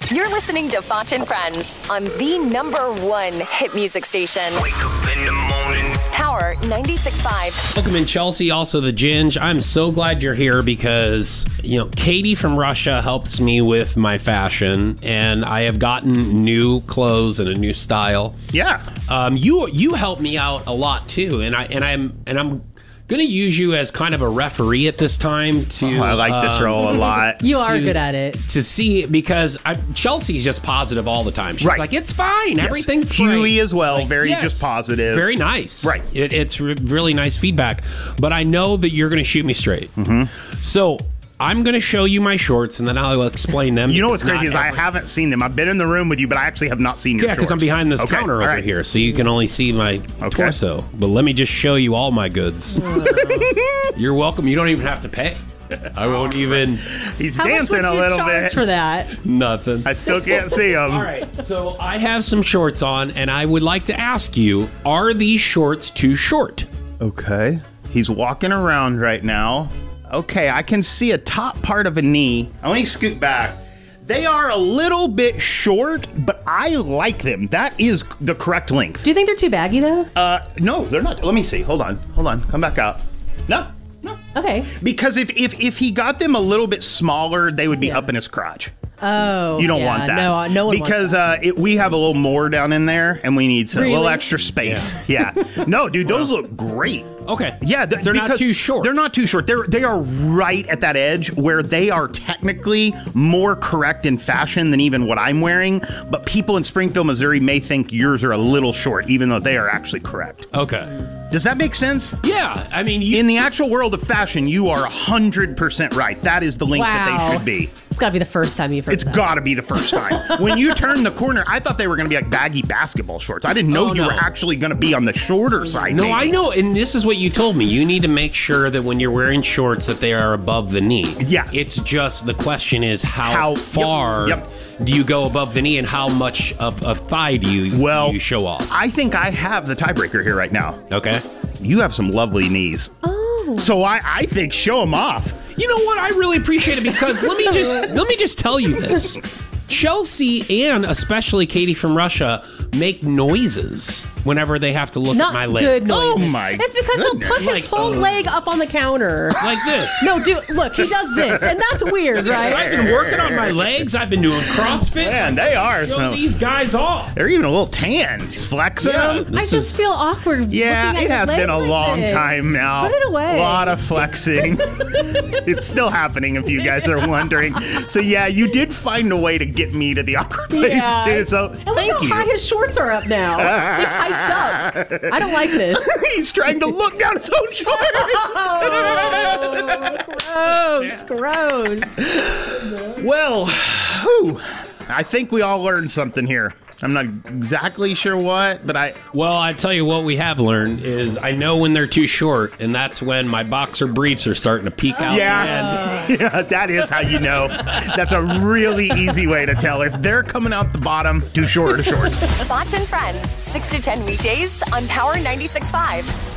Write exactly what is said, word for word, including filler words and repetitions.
You're listening to Foch and Friends on the number one hit music station. Wake up in the morning. Power ninety-six point five. Welcome in, Chelsea, also the Ginge. I'm so glad you're here because, you know, Katie from Russia helps me with my fashion, and I have gotten new clothes and a new style. Yeah. Um, you you help me out a lot too, and I and I'm and I'm gonna use you as kind of a referee at this time to. Oh, I like um, this role a lot. You are to, good at it. To see, because I, Chelsea's just positive all the time. She's right. like, it's fine, yes. everything's Huey great. as well, like, very yes, just positive. Very nice. Right. It, it's re really nice feedback, but I know that you're gonna shoot me straight. Mm-hmm. So I'm going to show you my shorts, and then I'll explain them. You know what's crazy is every... I haven't seen them. I've been in the room with you, but I actually have not seen your yeah, shorts. because I'm behind this okay. counter All over right. here, so you can only see my okay. torso. But let me just show you all my goods. You're welcome. You don't even have to pay. I won't even... He's How dancing much a would you little charge bit. for that? Nothing. I still can't see them. All right, so I have some shorts on, and I would like to ask you, are these shorts too short? Okay. He's walking around right now. Okay, I can see a top part of a knee. Let me scoot back. They are a little bit short, but I like them. That is the correct length. Do you think they're too baggy, though? Uh, no, they're not. Let me see. Hold on. Hold on. Come back out. No. No. Okay. Because if, if, if he got them a little bit smaller, they would be Yeah. up in his crotch. Oh, You don't yeah, want that. No, no one because wants that. uh, it, we have a little more down in there, and we need some, Really? a little extra space. Yeah. yeah. No, dude, those look great. Okay. Yeah, th they're not too short. They're not too short. They're they are right at that edge where they are technically more correct in fashion than even what I'm wearing. But people in Springfield, Missouri may think yours are a little short, even though they are actually correct. Okay. Does that make sense? Yeah, I mean, you, In the actual world of fashion, you are one hundred percent right. That is the length Wow. that they should be. It's got to be the first time you've heard It's that. got to be the first time. When you turn the corner, I thought they were going to be like baggy basketball shorts. I didn't know Oh, you no. were actually going to be on the shorter side. No, maybe. I know, and this is what you told me. You need to make sure that when you're wearing shorts that they are above the knee. Yeah. It's just, the question is how, How- far yep, do you go above the knee, and how much of a thigh do you, Well, do you show off? I think I have the tiebreaker here right now. Okay. You have some lovely knees. Oh. So I, I think show them off. You know what? I really appreciate it because let me just let me just tell you this. Chelsea and especially Katie from Russia make noises whenever they have to look Not at my legs. good noises. Oh, my It's because he'll put goodness. his whole Like, uh, leg up on the counter. Like this. No, dude, look, he does this, and that's weird, I've right? been working on my legs. I've been doing CrossFit. Man, they are. Show So these guys off. they're even a little tan. Flexing Yeah. them. I This just is- feel awkward. Yeah, looking at it your has leg been a like long this. time now. Put it away. A lot of flexing. It's still happening if you guys are wondering. So yeah, you did find a way to get me to the awkward place Yeah. too. So And look thank how you. high his shorts are up now. They hiked up. I don't like this. He's trying to look down his own shoulders. Oh, gross, gross. Well, whew, I think we all learned something here. I'm not exactly sure what, but I... Well, I tell you what we have learned is I know when they're too short, and that's when my boxer briefs are starting to peek out. Yeah, yeah, that is how you know. That's a really easy way to tell. If they're coming out the bottom, too short or shorts. Foch and Friends, six to ten weekdays on Power ninety-six point five.